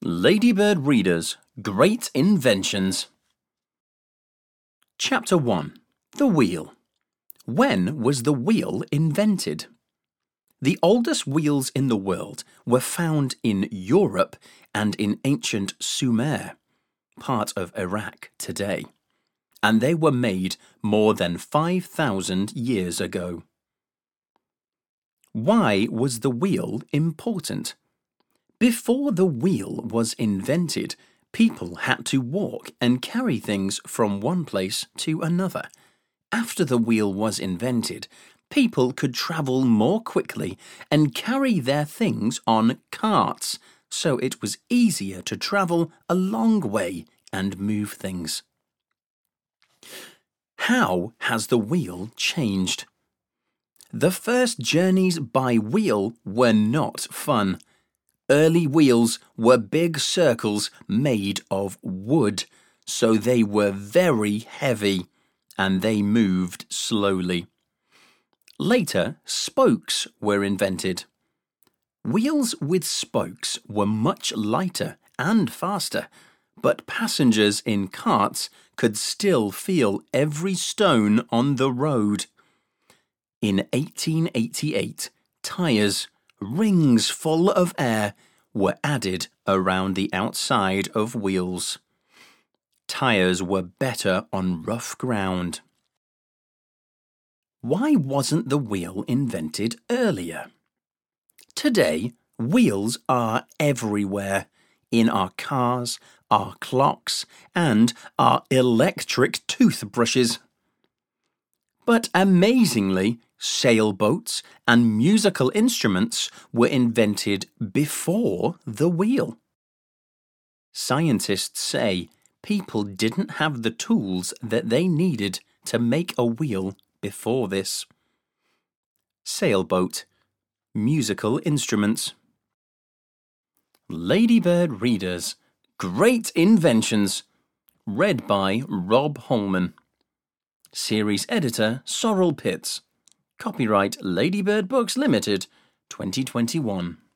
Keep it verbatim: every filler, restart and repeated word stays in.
Ladybird Readers, Great Inventions. Chapter one. The Wheel. When was the wheel invented? The oldest wheels in the world were found in Europe and in ancient Sumer, part of Iraq today, and they were made more than five thousand years ago. Why was the wheel important? Before the wheel was invented, people had to walk and carry things from one place to another. After the wheel was invented, people could travel more quickly and carry their things on carts, so it was easier to travel a long way and move things. How has the wheel changed? The first journeys by wheel were not fun. Early wheels were big circles made of wood, so they were very heavy, and they moved slowly. Later, spokes were invented. Wheels with spokes were much lighter and faster, but passengers in carts could still feel every stone on the road. In eighteen eighty-eight, tyres, rings full of air, were added around the outside of wheels. Tyres were better on rough ground. Why wasn't the wheel invented earlier? Today, wheels are everywhere, in our cars, our clocks, and our electric toothbrushes. But amazingly, sailboats and musical instruments were invented before the wheel. Scientists say people didn't have the tools that they needed to make a wheel before this. Sailboat, musical instruments. Ladybird Readers, Great Inventions. Read by Rob Holman. Series Editor Sorrel Pitts. Copyright Ladybird Books Limited, twenty twenty-one.